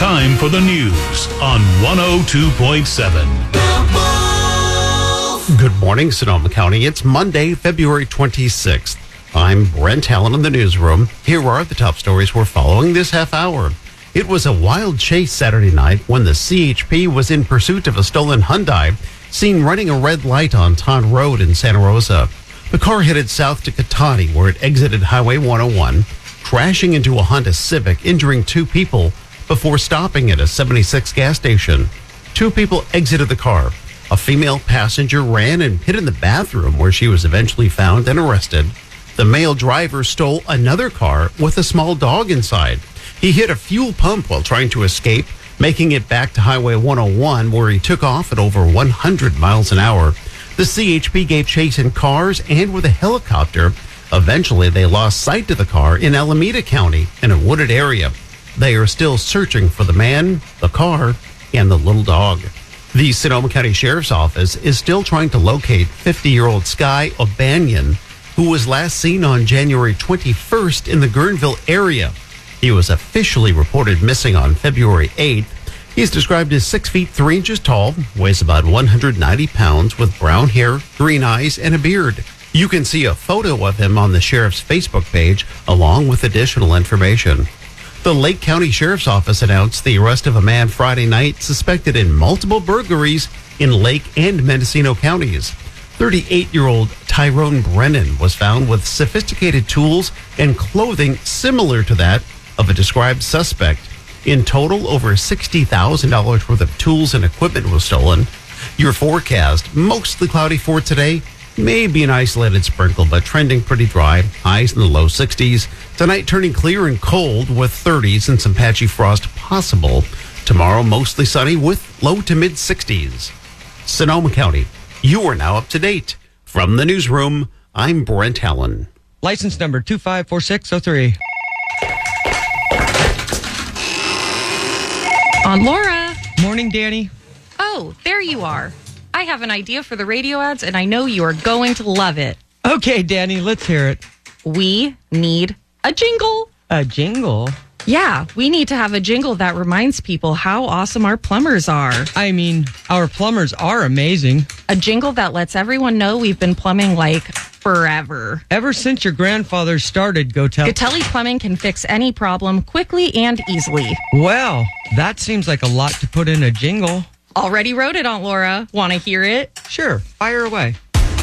Time for the news on 102.7. Good morning, Sonoma County. It's Monday, February 26th. I'm Brent Allen in the newsroom. Here are the top stories we're following this half hour. It was a wild chase Saturday night when the CHP was in pursuit of a stolen Hyundai, seen running a red light on Todd Road in Santa Rosa. The car headed south to Catani, where it exited Highway 101, crashing into a Honda Civic, injuring two people before stopping at a 76 gas station. Two people exited the car. A female passenger ran and hid in the bathroom, where she was eventually found and arrested. The male driver stole another car with a small dog inside. He hit a fuel pump while trying to escape, making it back to Highway 101, where he took off at over 100 miles an hour. The CHP gave chase in cars and with a helicopter. Eventually, they lost sight of the car in Alameda County in a wooded area. They are still searching for the man, the car, and the little dog. The Sonoma County Sheriff's Office is still trying to locate 50-year-old Sky O'Banion, who was last seen on January 21st in the Guerneville area. He was officially reported missing on February 8th. He's described as 6 feet 3 inches tall, weighs about 190 pounds, with brown hair, green eyes, and a beard. You can see a photo of him on the sheriff's Facebook page, along with additional information. The Lake County Sheriff's Office announced the arrest of a man Friday night suspected in multiple burglaries in Lake and Mendocino counties. 38-year-old Tyrone Brennan was found with sophisticated tools and clothing similar to that of a described suspect. In total, over $60,000 worth of tools and equipment was stolen. Your forecast, mostly cloudy for today. Maybe an isolated sprinkle, but trending pretty dry. Highs in the low 60s. Tonight turning clear and cold with 30s and some patchy frost possible. Tomorrow mostly sunny with low to mid 60s. Sonoma County, you are now up to date. From the newsroom, I'm Brent Allen. License number 254603. On Laura. Morning, Danny. Oh, there you are. I have an idea for the radio ads, and I know you are going to love it. Okay, Danny, let's hear it. We need a jingle. A jingle? Yeah, we need to have a jingle that reminds people how awesome our plumbers are. I mean, our plumbers are amazing. A jingle that lets everyone know we've been plumbing like forever. Ever since your grandfather started Gatelli Plumbing can fix any problem quickly and easily. Well, that seems like a lot to put in a jingle. Already wrote it, Aunt Laura. Want to hear it? Sure, fire away.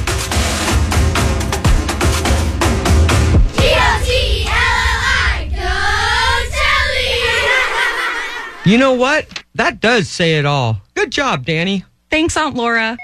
You know what? That does say it all. Good job, Danny. Thanks, Aunt Laura.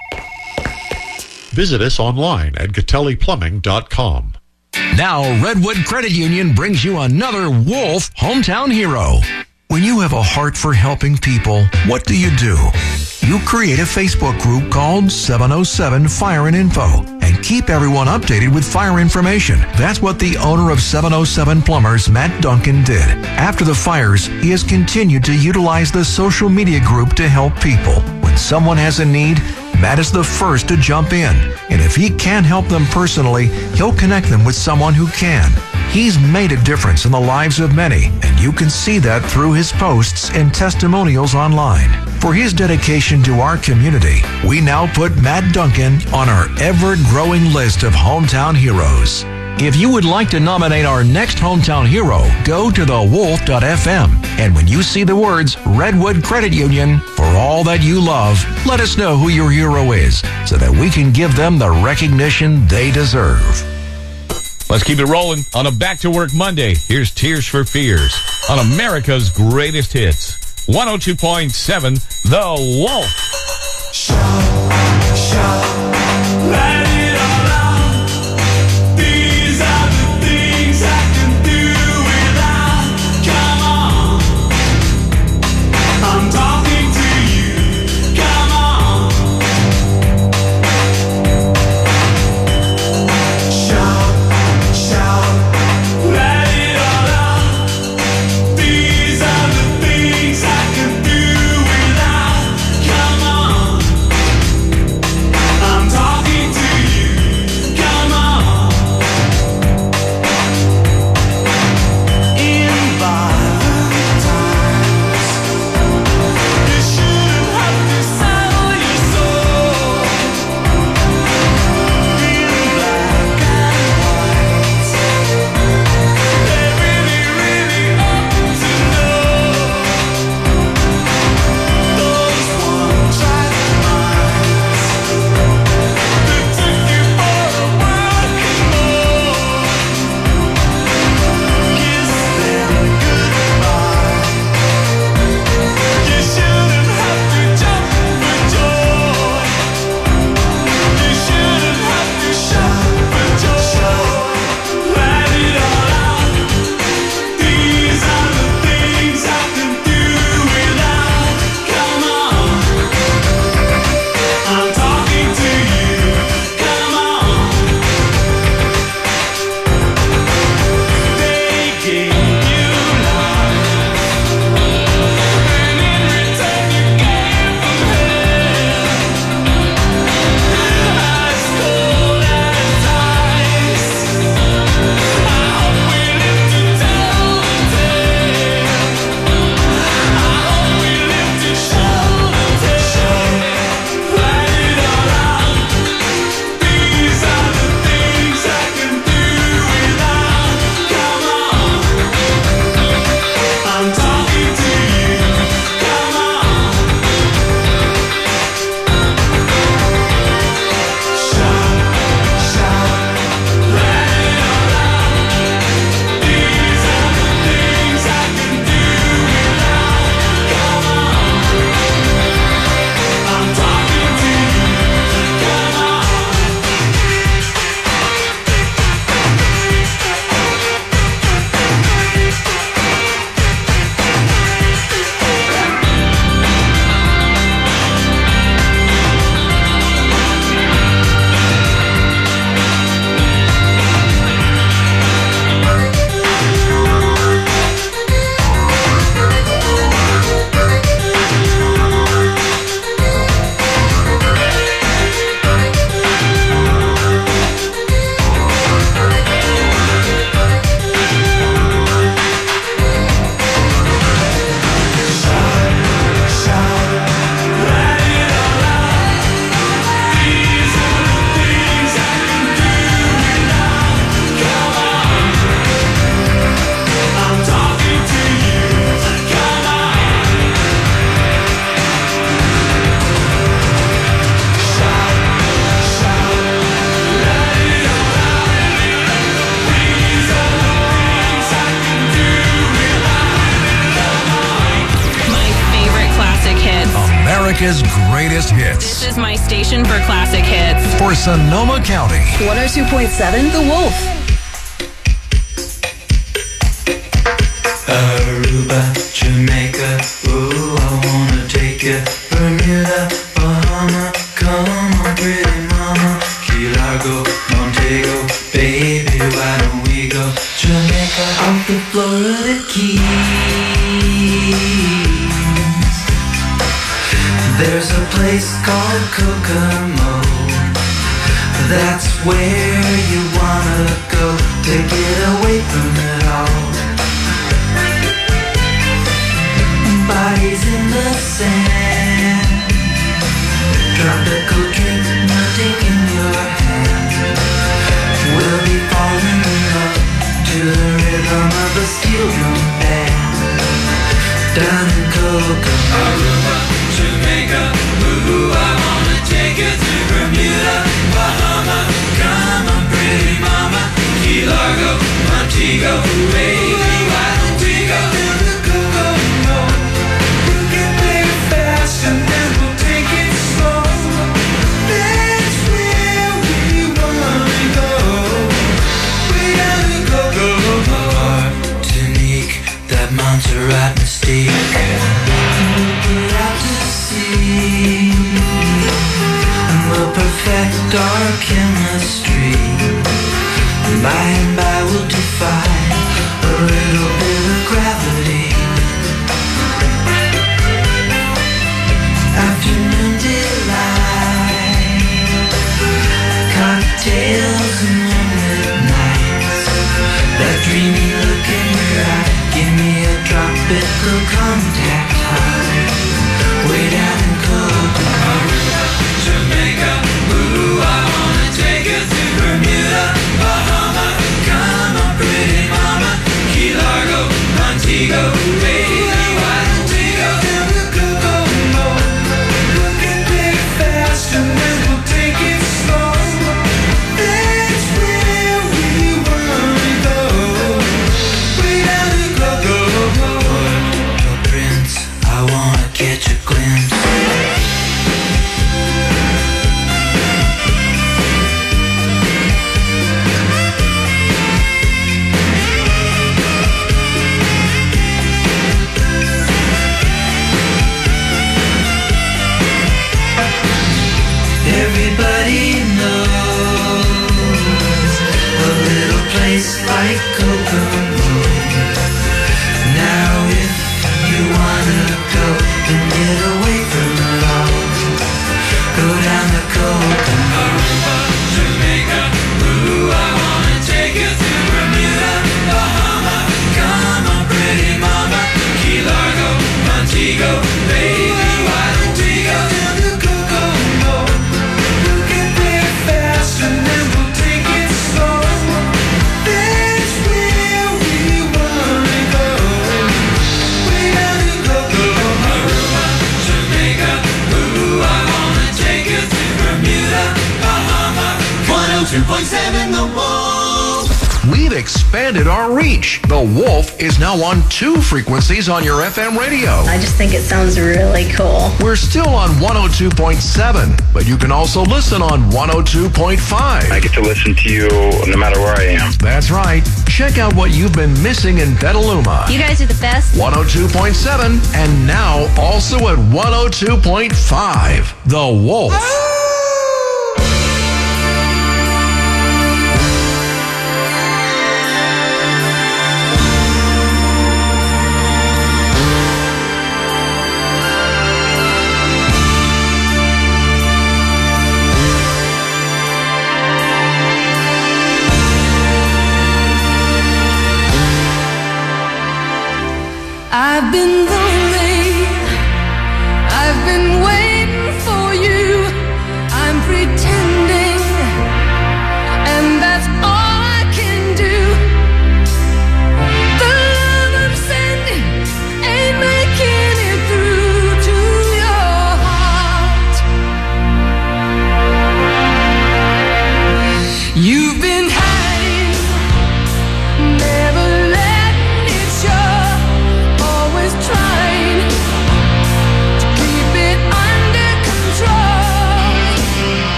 Visit us online at GatelliPlumbing.com. Now, Redwood Credit Union brings you another Wolf Hometown Hero. When you have a heart for helping people, what do? You create a Facebook group called 707 Fire and Info and keep everyone updated with fire information. That's what the owner of 707 Plumbers, Matt Duncan, did. After the fires, he has continued to utilize the social media group to help people. When someone has a need, Matt is the first to jump in. And if he can't help them personally, he'll connect them with someone who can. He's made a difference in the lives of many, and you can see that through his posts and testimonials online. For his dedication to our community, we now put Matt Duncan on our ever-growing list of hometown heroes. If you would like to nominate our next hometown hero, go to thewolf.fm. And when you see the words Redwood Credit Union, for all that you love, let us know who your hero is so that we can give them the recognition they deserve. Let's keep it rolling on a Back-to-Work Monday. Here's Tears for Fears on America's Greatest Hits. 102.7, The Wolf. Shout, shout, let it all out. These are the things I can do without. Come on, I'm talking to you. Come on. Shout, shout, let it all out. These are the things I can do without. Come on. America's greatest hits. This is my station for classic hits. For Sonoma County. 102.7 The Wolf. Aruba, Jamaica, ooh, I wanna take you. Bermuda, Bahama, come on, pretty mama. Key Largo, Montego, baby, why don't we go? Jamaica, off the Florida Keys. There's a place called Kokomo. That's where you wanna go to get away from it all. Bodies in the sand, tropical drink melting in your hand. We'll be falling in love to the rhythm of a steel drum band. Down in Kokomo, Aruba, Jamaica, ooh, I wanna take you to Bermuda, Bahama, come on, pretty mama. Key Largo, Montego, baby, why don't we go to the Kokomo? We'll get there fast and then we'll take it slow. That's where we wanna go. We gotta go, go, go. Martinique, that Montserrat mystique. We'll get out to sea and we'll perfect our chemistry. By and by we'll defy a little bit of gravity. Afternoon delight, cocktails and moonlit nights. That dreamy look in your eye, give me a tropical contact high. Way down in Kokomo, Jamaica, ooh, I wanna take you to Bermuda, Bahama, come on, pretty mama. Key Largo, Montego, baby, why don't we go to the Kokomo? We'll get there fast and then we'll take it slow. That's where we wanna go. We gotta go, go, go. Puerto Prince, I wanna catch a glimpse. Everybody knows a little place like Kokomo. Now if you wanna go and get away from it all, go down to Kokomo, Aruba, Jamaica, ooh, I wanna take you to Bermuda, Bahama, come on, pretty mama. Key Largo, Montego, baby, why don't we go to the Kokomo? We'll get there fast and then we'll take it slow. That's where we wanna go. We gotta go, go, Aruba, Jamaica, ooh, I wanna take you to Bermuda, Bahama. 102.7 The Wolf. We've expanded our reach. The Wolf is now on 2 frequencies on your FM radio. I just think it sounds really cool. We're still on 102.7, but you can also listen on 102.5. I get to listen to you no matter where I am. That's right. Check out what you've been missing in Petaluma. You guys are the best. 102.7 and now also at 102.5. The Wolf. I've been lonely, I've been waiting for you.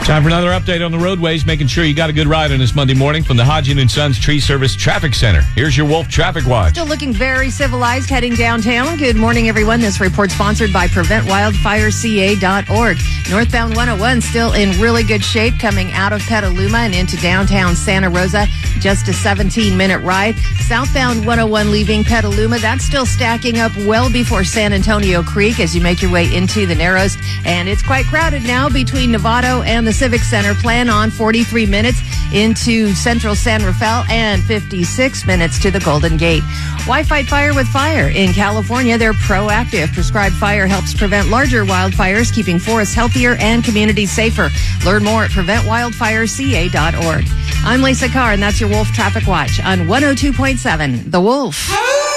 Time for another update on the roadways, making sure you got a good ride on this Monday morning from the Hodgin & Sons Tree Service Traffic Center. Here's your Wolf Traffic Watch. Still looking very civilized heading downtown. Good morning, everyone. This report sponsored by PreventWildfireCA.org. Northbound 101 still in really good shape coming out of Petaluma and into downtown Santa Rosa. Just a 17-minute ride. Southbound 101 leaving Petaluma. That's still stacking up well before San Antonio Creek as you make your way into the Narrows. And it's quite crowded now between Novato and the Civic Center. Plan on 43 minutes into Central San Rafael and 56 minutes to the Golden Gate. Why fight fire with fire? In California, they're proactive. Prescribed Fire helps prevent larger wildfires, keeping forests healthier and communities safer. Learn more at PreventWildfireCA.org. I'm Lisa Carr, and that's your Wolf Traffic Watch on 102.7 The Wolf.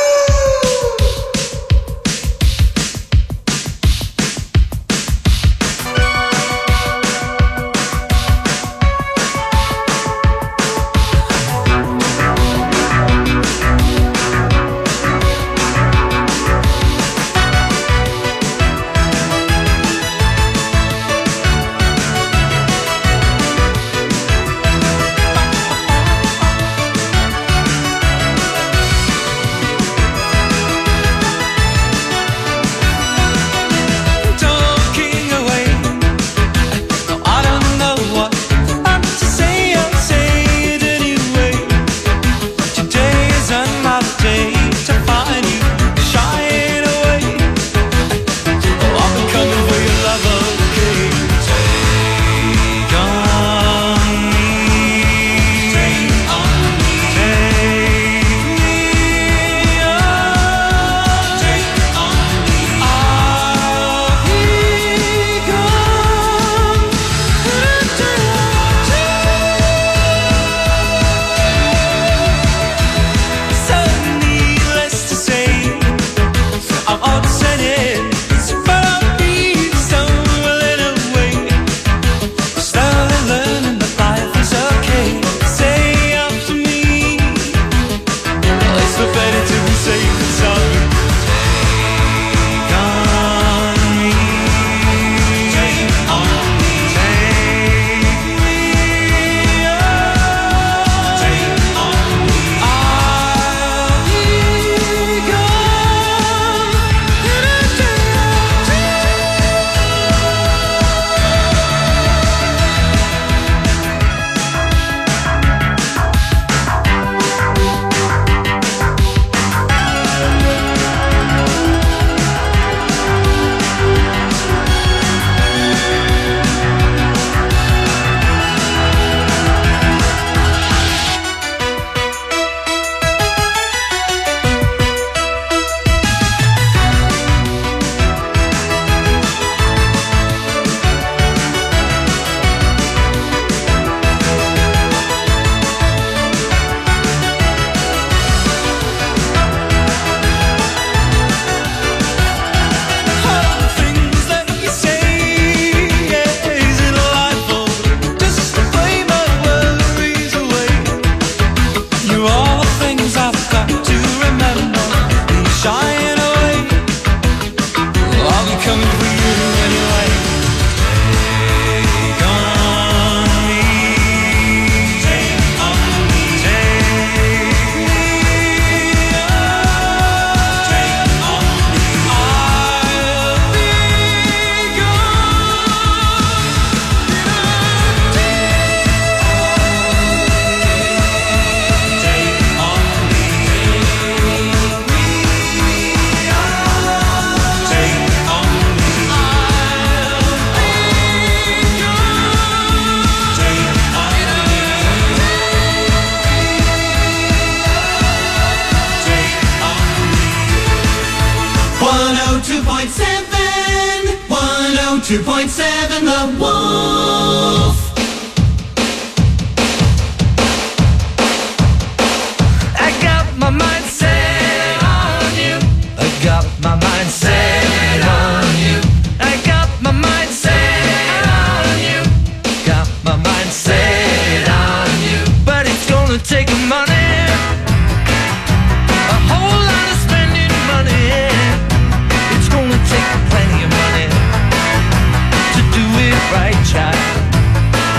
The Wolf. I got my mind set on you. I got my mind set on you. I got my mind set on you. Got my mind set on you. But it's gonna take money, a whole lot of spending money. It's gonna take plenty of money to do it right, child.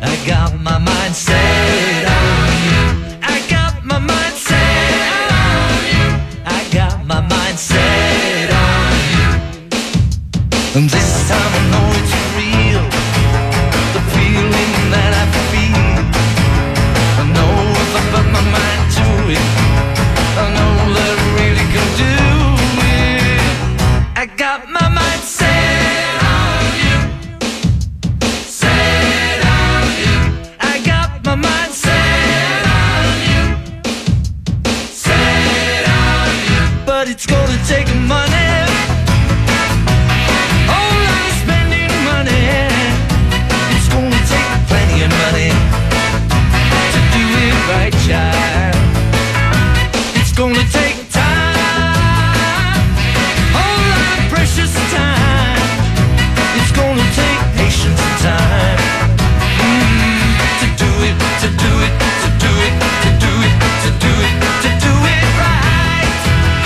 I got my mind set on you. I got my mind set on you. I got my mind set on you. And this time I know it's real. The feeling that I feel. I know if I put my mind to it, I know that I really can do it. I got my mind set on you. Set on you. I got my mind set on you. Set on you. But it's gonna take money. Oh, I'm spending money. It's gonna take plenty of money to do it right, child. It's gonna take time, whole lot of precious time. It's gonna take patience and time to do it, to do it, to do it, to do it, to do it, to do it right.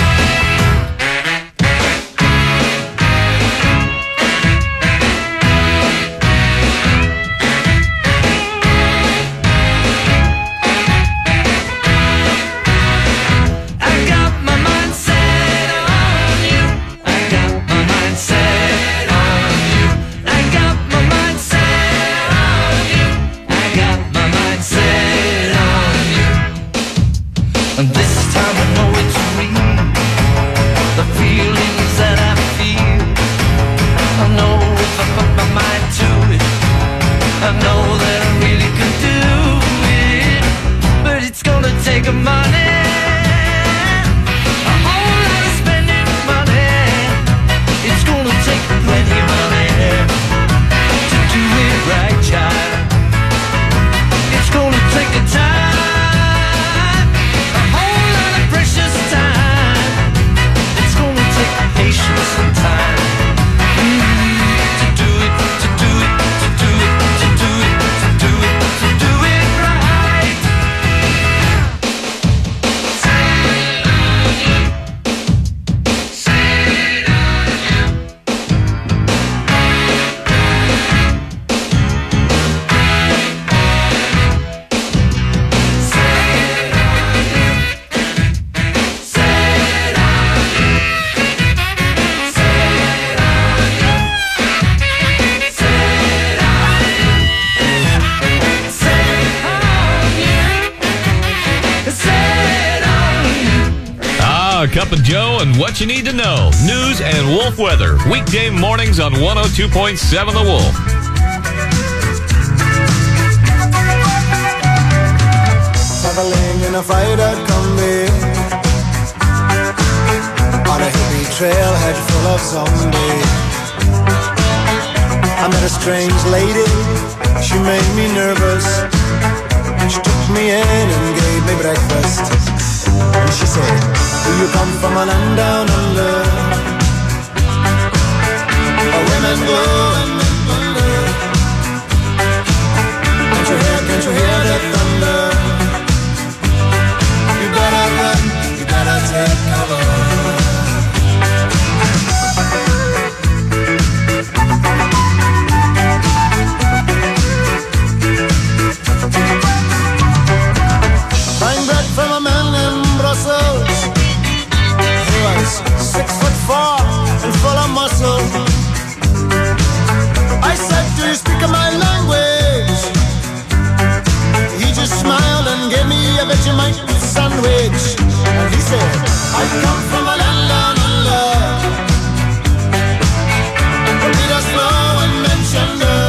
I got my mind set on you. I got my mind set on you. I got my mind set on you. I got my mind set on you. And this time I know it's real. The feelings that I feel. I know if I put my mind to it, I know that I really can do it. But it's gonna take money. A whole lot of spending money. It's gonna take plenty of money to do it right, child. It's gonna take a time, a whole lot of precious time. It's gonna take patience and time to do it, to do it, to do it, to do it, to do it, to do it right. Cup of Joe and what you need to know. News and Wolf weather. Weekday mornings on 102.7 The Wolf. Traveling in a freighter combi on a hippie trailhead full of zombies. I met a strange lady, she made me nervous. She took me in and gave me breakfast. And she said, do you come from a land down under, where women go and men wonder? Can't you hear the thunder? You better run, you better take cover. Buying bread from a man in Brussels. He was 6'4" and full of muscle. I said, do you speak my language? He just smiled and gave me a Vegemite sandwich. And he said, I come from a land down under, where Peter Slow and Mentioner.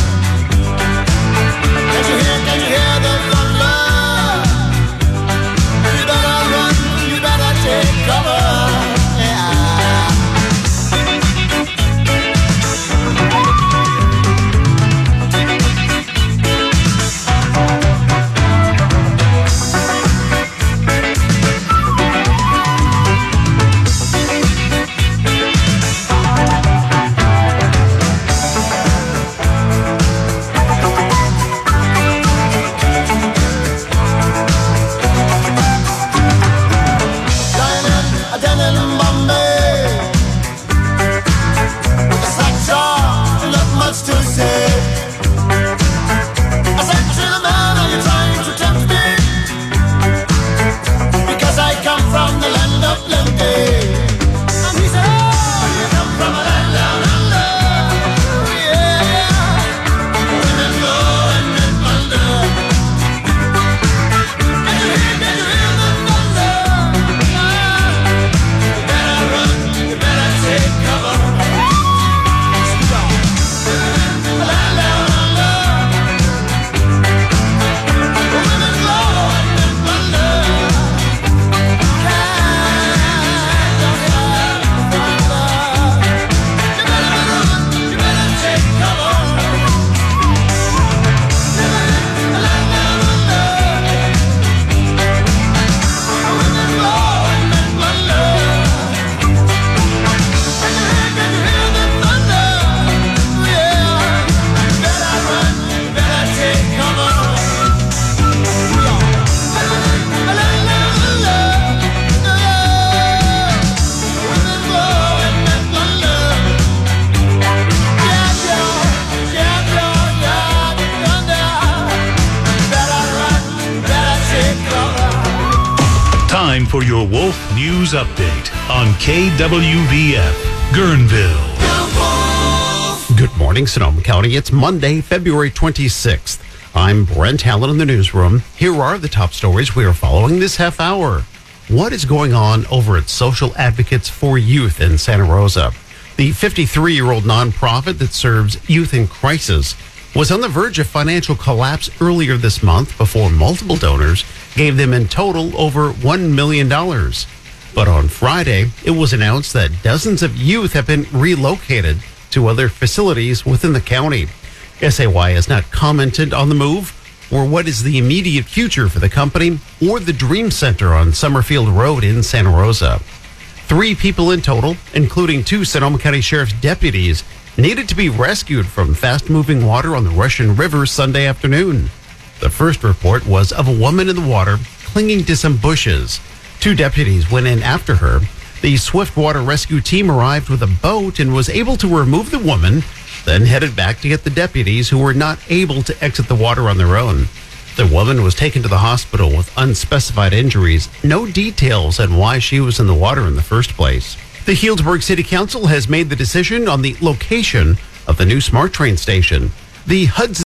Can you hear the thunder? You better run, you better take cover. time for your Wolf News Update on KWVF, Guerneville. Good morning, Sonoma County. It's Monday, February 26th. I'm Brent Allen in the newsroom. Here are the top stories we are following this half hour. What is going on over at Social Advocates for Youth in Santa Rosa? The 53-year-old nonprofit that serves youth in crisis was on the verge of financial collapse earlier this month before multiple donors gave them in total over $1 million. But on Friday, it was announced that dozens of youth have been relocated to other facilities within the county. SAY has not commented on the move or what is the immediate future for the company or the Dream Center on Summerfield Road in Santa Rosa. 3 people in total, including 2 Sonoma County Sheriff's deputies, needed to be rescued from fast-moving water on the Russian River Sunday afternoon. The first report was of a woman in the water clinging to some bushes. 2 deputies went in after her. The swift water rescue team arrived with a boat and was able to remove the woman, then headed back to get the deputies who were not able to exit the water on their own. The woman was taken to the hospital with unspecified injuries. No details on why she was in the water in the first place. The Healdsburg City Council has made the decision on the location of the new SMART train station. The Hudson